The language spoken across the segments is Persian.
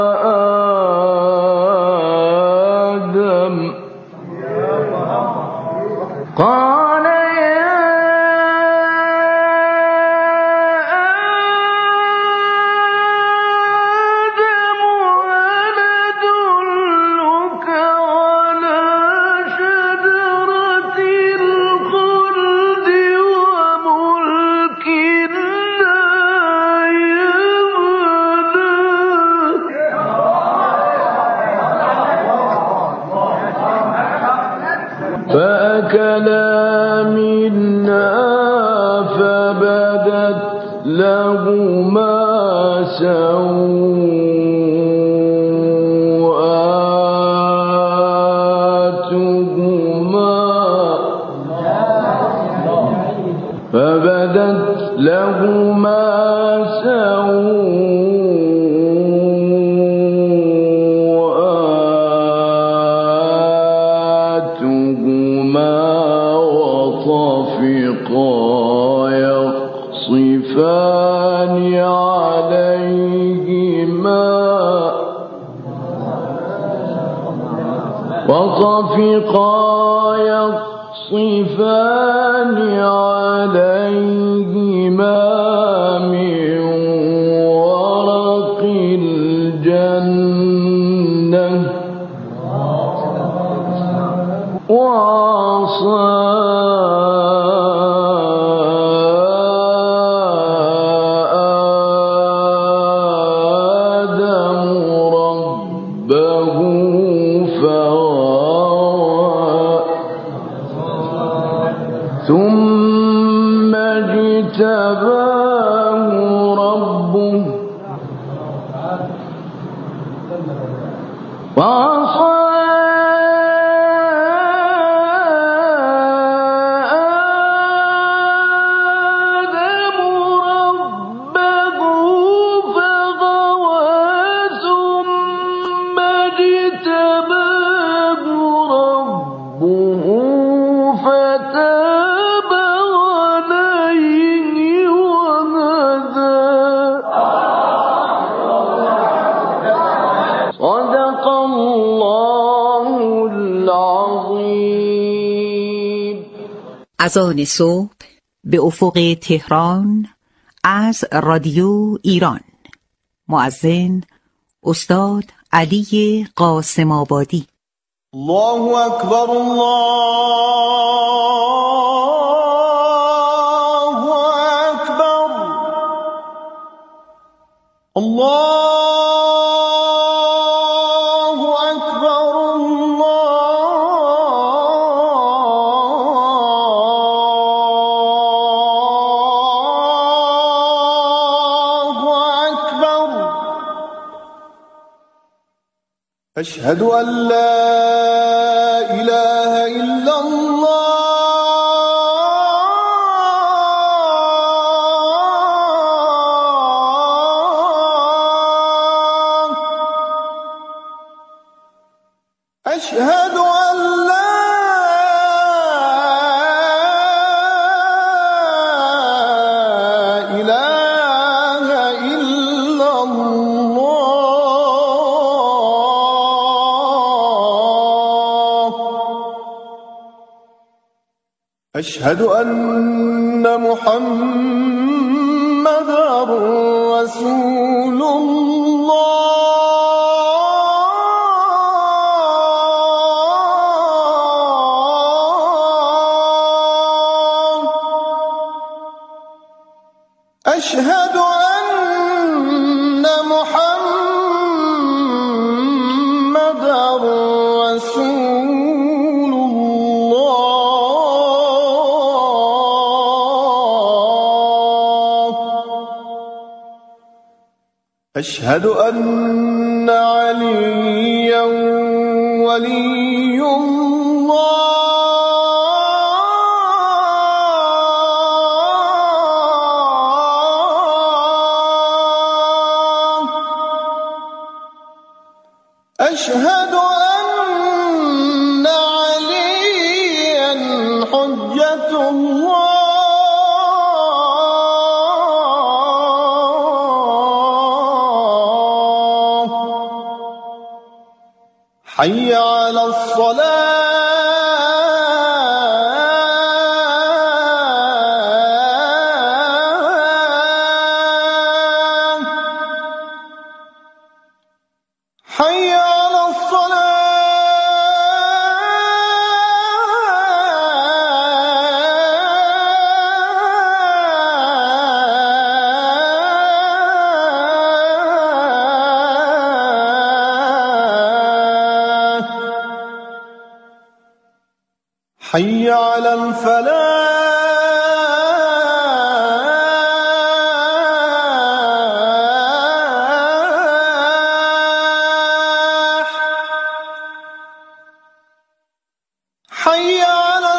آدم قال يا آدم هل أدلك على شجرة الخلد وملك لا يبلى فأكلا منها فبدت لهما سوآتهما وطفقا يخصفان عليهما من ورق الجنة وعصى آدم ربه فغوى ثم اجتباه ربه فعصى آدم ربه فغوى ثم اجتباه ربه فتاب عليه وهدى صدق الله العظيم. اذان صبح به افق تهران از رادیو ایران. مؤذن استاد علی قاسم آبادی. الله اکبر الله اکبر الله اکبر الله اکبر اشهد ان لا اله الا الله اشهد ان لا اله الا الله أشهد أن محمدًا رسول الله أشهد أن محمدًا رسول الله أشهد أن عليا ولي الله أشهد أن عليا حجة الله حي على الصلاة حي على الصلاة حي على الفلاح حي على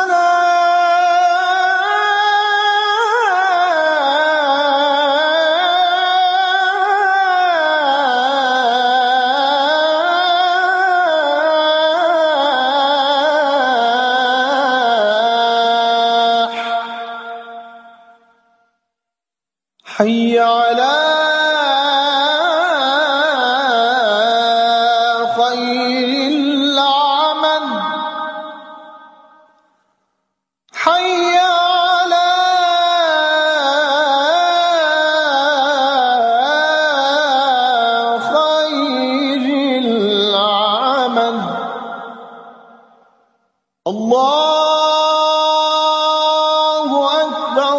حي على خير العمل حي على خير العمل الله أكبر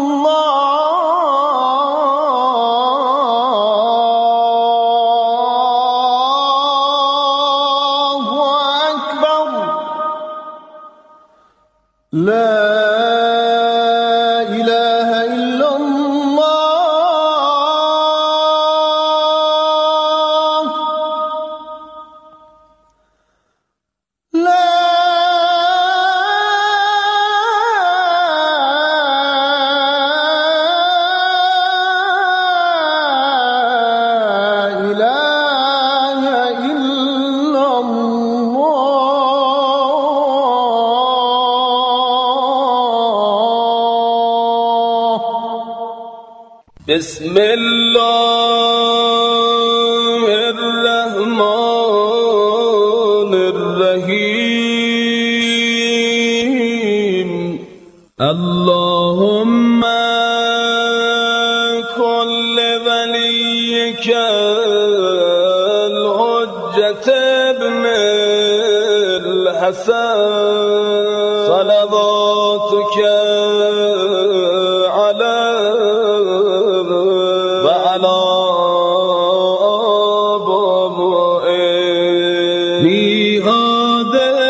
الله أكبر لا إله إلا الله لا إله إلا الله بسم الله الرحمن الرحيم اللهم كن لوليك الحجة ابن الحسن صلواتك وعلى آبائه في هذه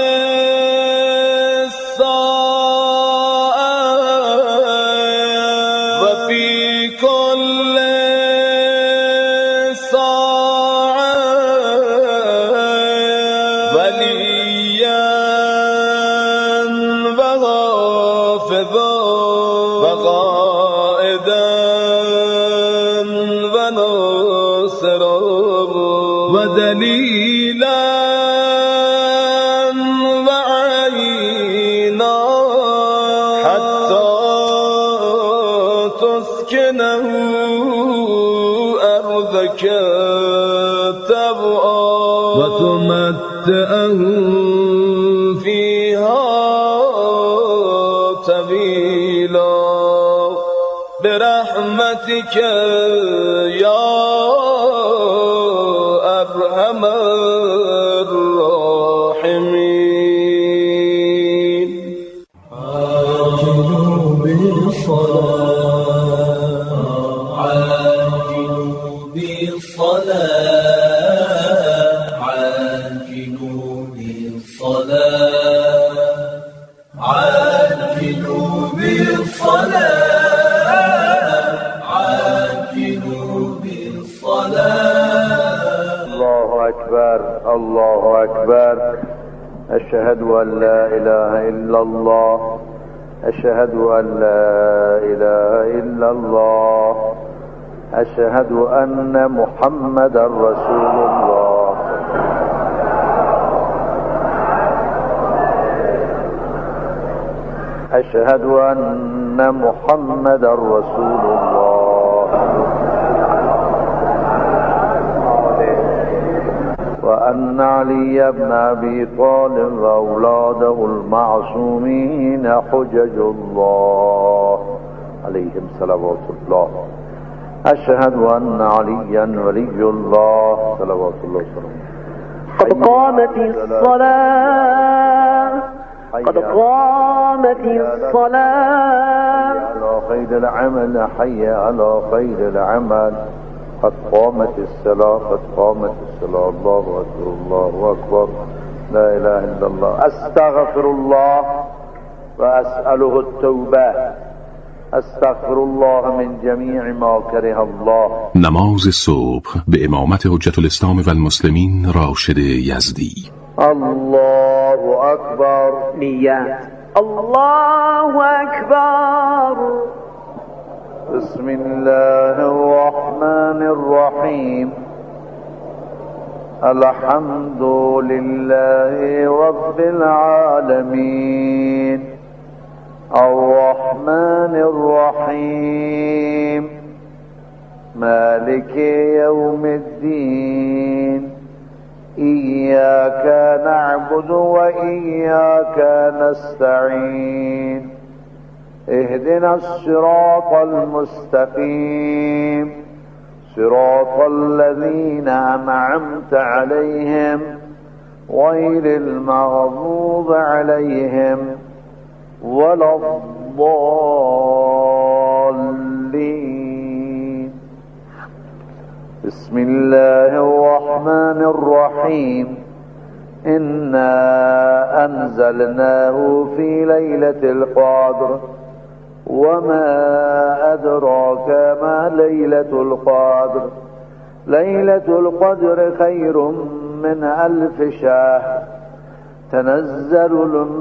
الساعة وفي كل ساعة وليا وحافظا وقائدا وناصرا ودليلا وعينا حتى تسكنه أرضك طوعا وتمتعه فيها طويلا برحمتك يا أرحم الراحمين عاجلوا بالصلاة عاجلوا بالصلاة عاجلوا بالصلاة عاجلوا بالصلاة عاجلوا بالصلاة الله أكبر الله أكبر أشهد أن لا إله إلا الله أشهد أن لا إله إلا الله أشهد أن محمدا رسول الله أشهد أن محمدا رسول الله وأن علي بن أبي طالب وأولاده المعصومين حجج الله عليهم صلوات الله. أشهد أن عليا ولي الله صلوات الله وسلامه. قد قامت الصلاة قد قامت الصلاة. حي على خير العمل حي على خير العمل. قد قامت الصلاة قد قامت الصلاة. الله أكبر الله أكبر لا إله إلا الله. أستغفر الله وأسأله التوبة. استغفر الله من جمیع ما کره الله. نماز صبح به امامت حجت الاسلام و المسلمین راشد یزدی. الله اکبر. نیت. الله اکبر. بسم الله الرحمن الرحیم. الحمد لله رب العالمين الرحمن الرحيم مالك يوم الدين إياك نعبد وإياك نستعين اهدنا الصراط المستقيم صراط الذين أنعمت عليهم غير المغضوب عليهم ولا الضالين. بسم الله الرحمن الرحيم. إنا أنزلناه في ليلة القدر وما أدراك ما ليلة القدر. ليلة القدر خير من 1000 شهر. تنزل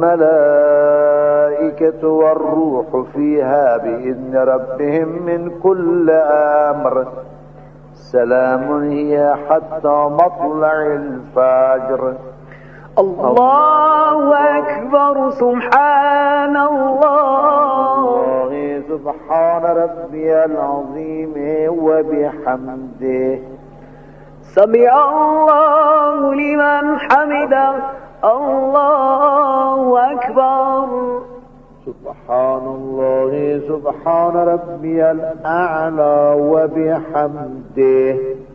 الملائكة والروح فيها بإذن ربهم من كل أمر. سلام هي حتى مطلع الفجر. الله أكبر. سبحان الله. سبحان ربي العظيم وبحمده. سمع الله لمن حمده. الله أكبر. سبحان الله سبحان ربي الأعلى وبحمده.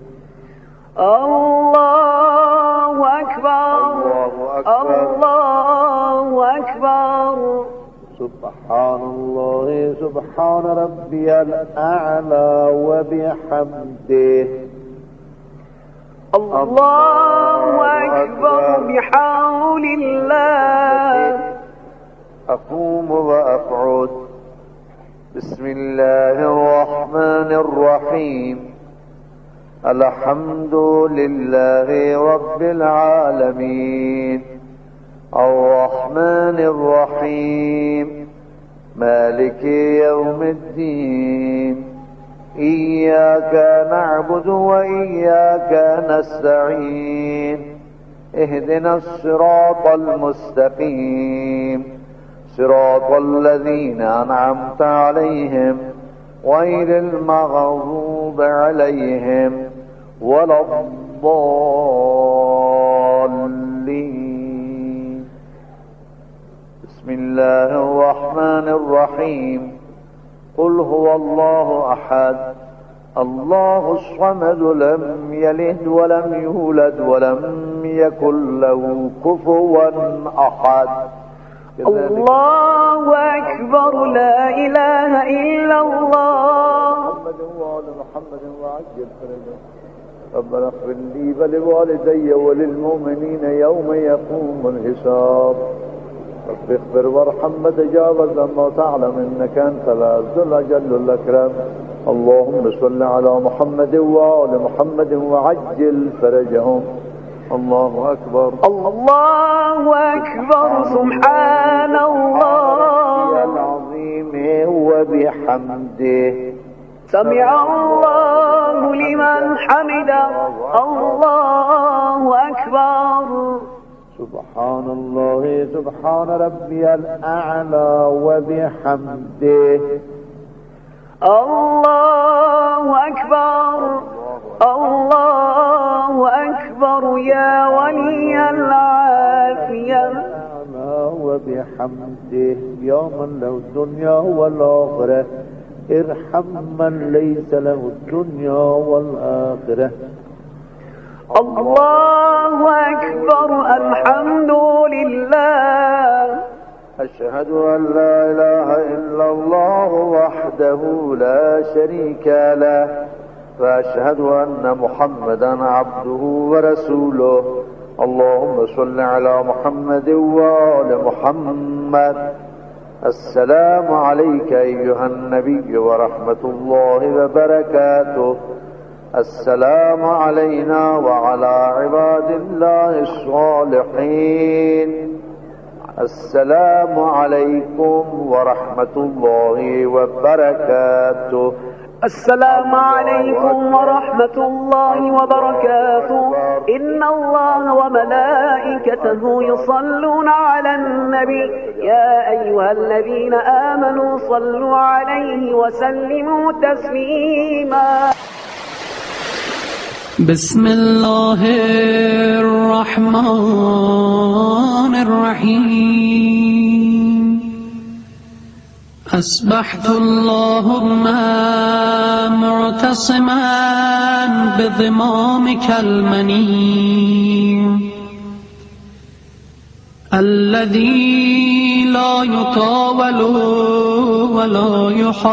الله أكبر. الله أكبر. سبحان الله سبحان ربي الأعلى وبحمده. الله أكبر بحول الله. أقوم وأقعد. بسم الله الرحمن الرحيم. الحمد لله رب العالمين الرحمن الرحيم مالك يوم الدين إياك نعبد وإياك نستعين اهدنا الصراط المستقيم صراط الذين أنعمت عليهم غير المغضوب عليهم ولا الضالين. بسم الله الرحمن الرحيم. قل هو الله أحد الله الصمد لم يلد ولم يولد ولم يكن له كفوا أحد. الله أكبر. لا إله إلا الله. محمد وآل محمد وعجل فرجه. ربنا اغفر لي ولوالدي وللمؤمنين يوم يقوم الحساب. رب اغفر وارحم وتجاوز ما تعلم إنك أنت العز الأجل الأكرم. اللهم صل على محمد وآل محمد وعجل فرجهم. الله أكبر. الله أكبر. سبحان الله العظيم وبحمده. سمع الله لمن حمده. الله أكبر. سبحان الله سبحان ربي الأعلى وبحمده. الله أكبر. الله أكبر. أكبر يا ولي العافية. وبحمده يا من له الدنيا والآخرة ارحم من ليس له الدنيا والآخرة. الله أكبر الحمد لله. أشهد أن لا إله إلا الله وحده لا شريك له وأشهد أن محمدا عبده ورسوله. اللهم صل على محمد وآل محمد. السلام عليك أيها النبي ورحمة الله وبركاته. السلام علينا وعلى عباد الله الصالحين. السلام عليكم ورحمة الله وبركاته. السلام عليكم ورحمة الله وبركاته. إن الله وملائكته يصلون على النبي يا أيها الذين آمنوا صلوا عليه وسلموا تسليما. بسم الله الرحمن الرحيم. أصبحت اللهم معتصما بضمامك المنيع الذي لا يطاول ولا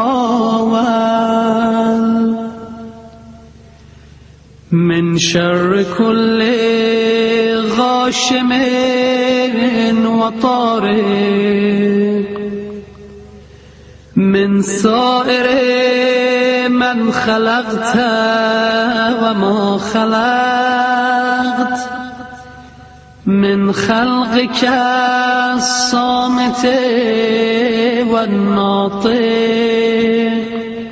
يحاول من شر كل غاشم وطارق من سائر من خلقت وما خلقت من خلقك الصامت والناطق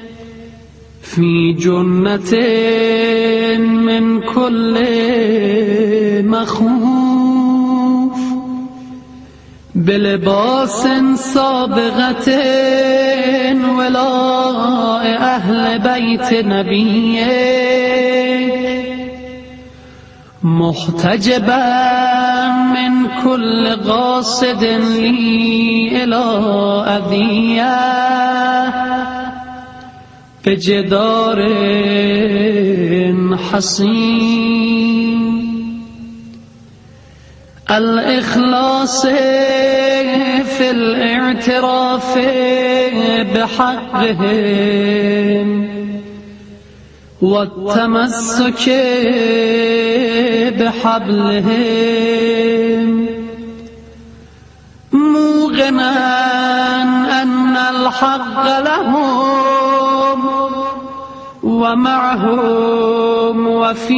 في جنة من كل مخوف بلباس سابغة ولاء أهل بيت نبيك محتجبا من كل قاصد لي إلى أذية بجدار حصين الإخلاص في الاعتراف بحقهم والتمسك بحبلهم موقنا أن الحق لهم ومعهم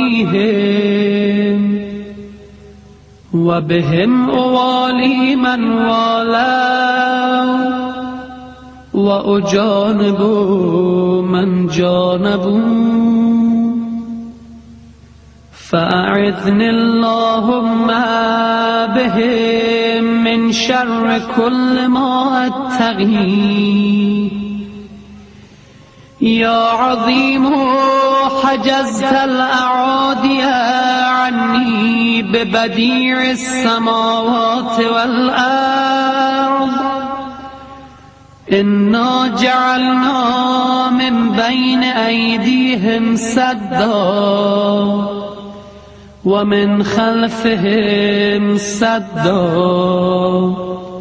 وفيهم وبهم أوالي من والوا وأجانب من جانبوا فأعذني اللهم بهم من شر كل ما أتقي. يا عظيم حجزت الأعادي عني ببديع السماوات والأرض إنا جعلنا من بين أيديهم سدا ومن خلفهم سدا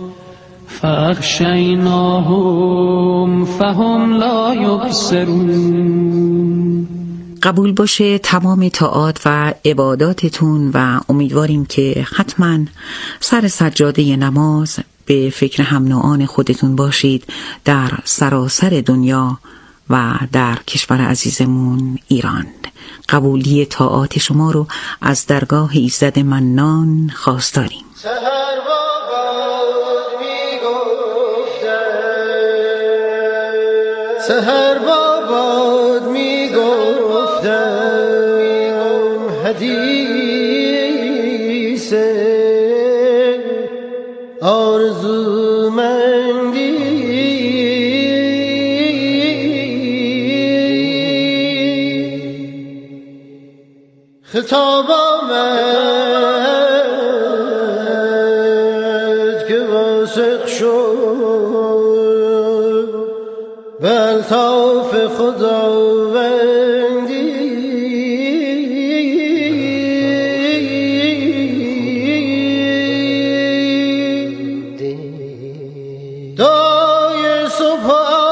فاخشیناهم فهم لا یبصرون. قبول باشه تمام طاعات و عباداتتون و امیدواریم که حتما سر سجاده نماز به فکر هم نوعان خودتون باشید در سراسر دنیا و در کشور عزیزمون ایران. قبولی طاعات شما رو از درگاه ایزد منان خواستاریم. سحر باباد می گفتم حدیث آرزومندی خطاب که واسق شد به الطاف خداوندی دای صبح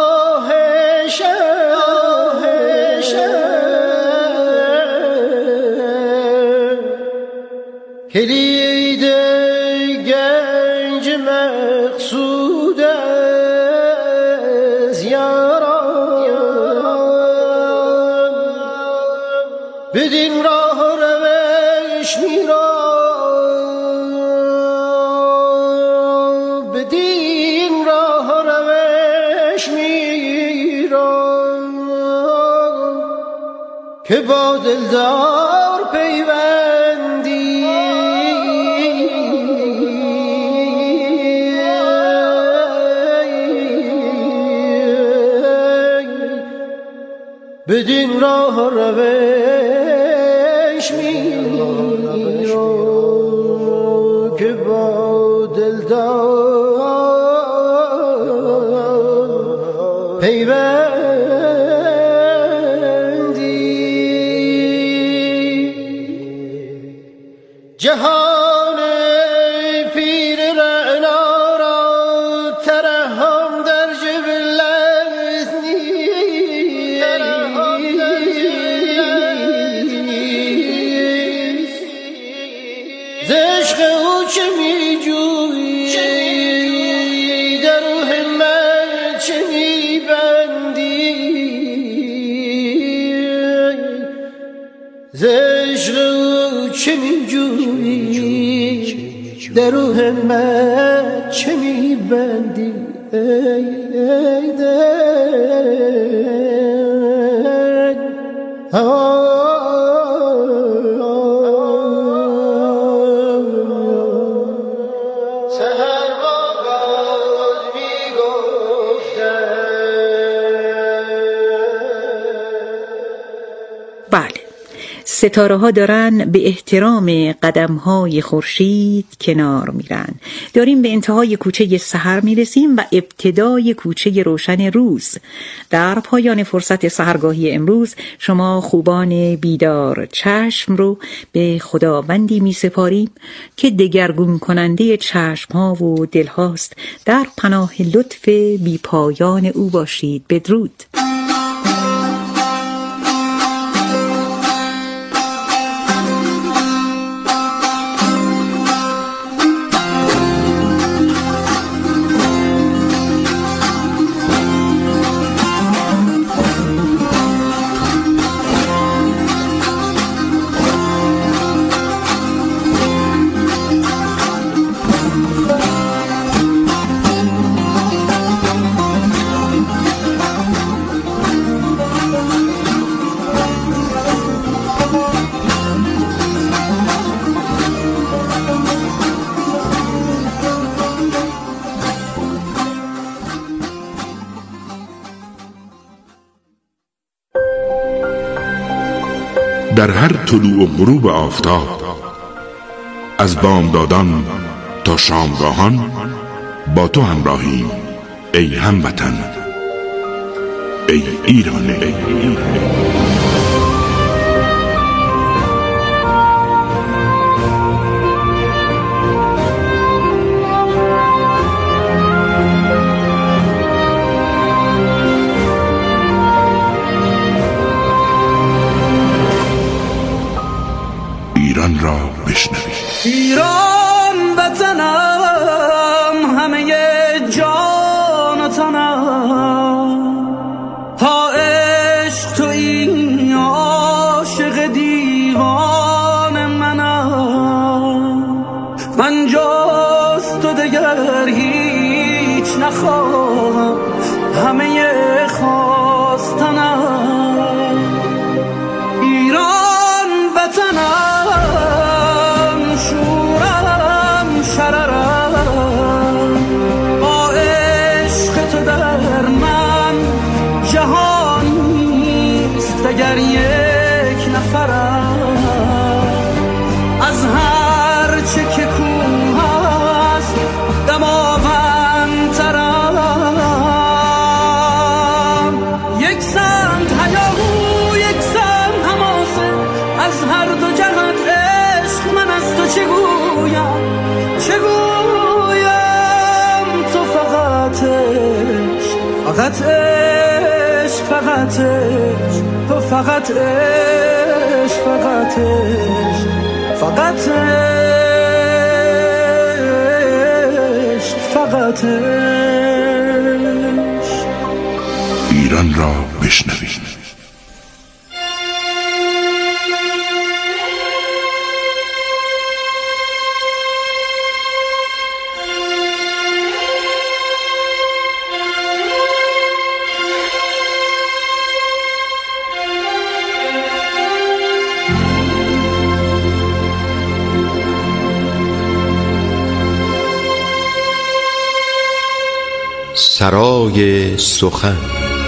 کلید گنج مقصود از یاران بدین راه روش میرم بدین راه روش میرم که با دلدار پیوندی بدین راه روش میرم که با دلدار پیوندی جهان پیر رعنا را ترحم در جبلت نیست ز عشق او چه میجویی در روح من چه میبندی ز عشق او چه میجویی در روح من چه میبندی ای دل سحر با باد میگفتن. بله، ستاره ها دارن به احترام قدم های خورشید کنار میرن. داریم به انتهای کوچه سحر میرسیم و ابتدای کوچه روشن روز. در پایان فرصت سحرگاهی امروز شما خوبان بیدار چشم رو به خداوندی می سپاریم که دگرگون کننده چشم ها و دل هاست. در پناه لطف بی پایان او باشید. بدرود. در هر طلوع و غروب آفتاب، از بامدادان تا شامگاهان با تو همراهیم ای هموطن، ای ایران. ایران را بشنوید. ایران وطنم، همه جان و تنم، تا عشق تویی عاشق دیوان منم. من جز تو دگر هیچ نخواهم، همه خواستنم. ایران وطنم، شورم شررم، فقط عشق، فقط عشق، تو فقط عشق، فقط عشق، فقط عشق، فقط عشق. ایران را بشنوید. سرای سخن.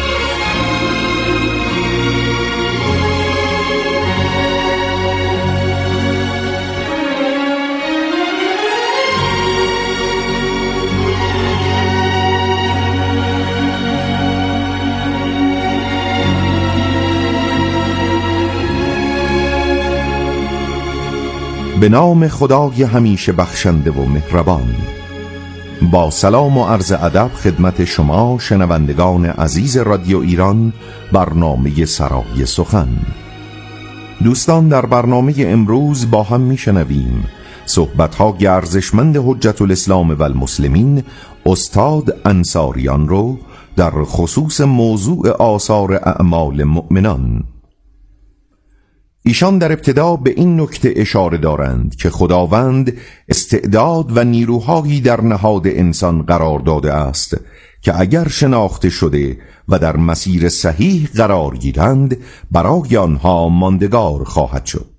به نام خدای همیشه بخشنده و مهربان. با سلام و عرض ادب خدمت شما شنوندگان عزیز رادیو ایران، برنامه سرای سخن. دوستان، در برنامه امروز با هم میشنویم صحبت‌های ارزشمند حجت الاسلام و المسلمین استاد انصاریان رو در خصوص موضوع آثار اعمال مؤمنان. ایشان در ابتدا به این نکته اشاره دارند که خداوند استعداد و نیروهایی در نهاد انسان قرار داده است که اگر شناخته شده و در مسیر صحیح قرار گیرند برای آنها ماندگار خواهد شد.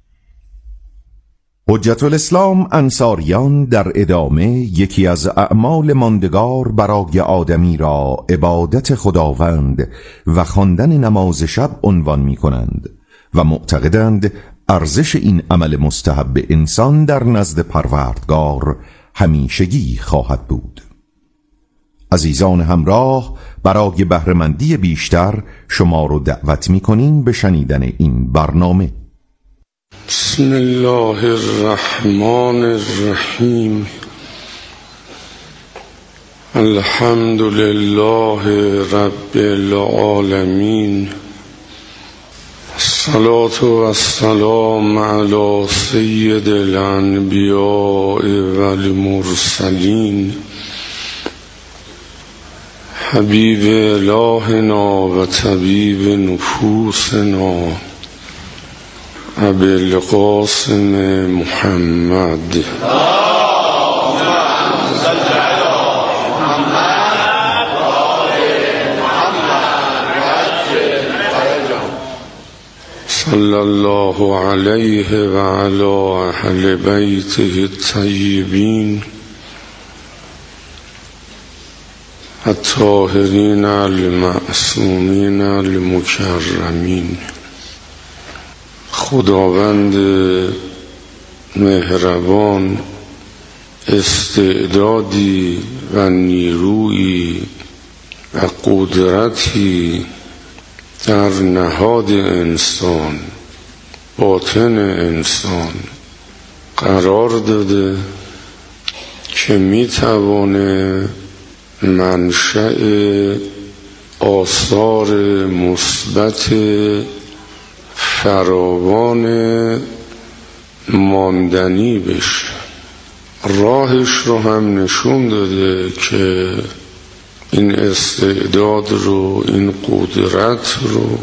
حجت الاسلام انصاریان در ادامه یکی از اعمال ماندگار برای آدمی را عبادت خداوند و خواندن نماز شب عنوان می کنند و معتقدند ارزش این عمل مستحب انسان در نزد پروردگار همیشگی خواهد بود. عزیزان همراه، برای بهره‌مندی بیشتر شما رو دعوت می‌کنیم به شنیدن این برنامه. بسم الله الرحمن الرحیم. الحمد لله رب العالمین. الصلاة والسلام على سید الانبیاء والمرسلین حبیب الهنا و طبیب نفوسنا ابی القاسم محمد. صلی الله علیه و علی اهل بیته الطیبین الطاهرین المعصومین المکرمین. خداوند مهربان استعدادی و نیرویی و قدرتی در نهاد انسان، باطن انسان قرار داده که میتوانه منشأ آثار مثبت فراوان ماندنی بشه. راهش رو هم نشون داده که این استعداد رو، این قدرت رو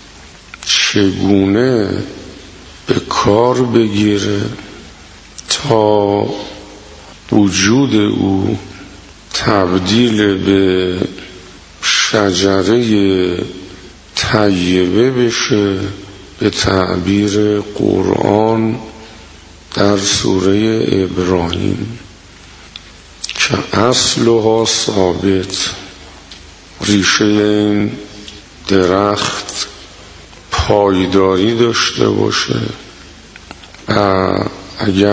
چگونه به کار بگیره تا وجود او تبدیل به شجره طیبه بشه، به تعبیر قرآن در سوره ابراهیم که اصلها ثابت، ریشه این درخت پایداری داشته باشه و اگر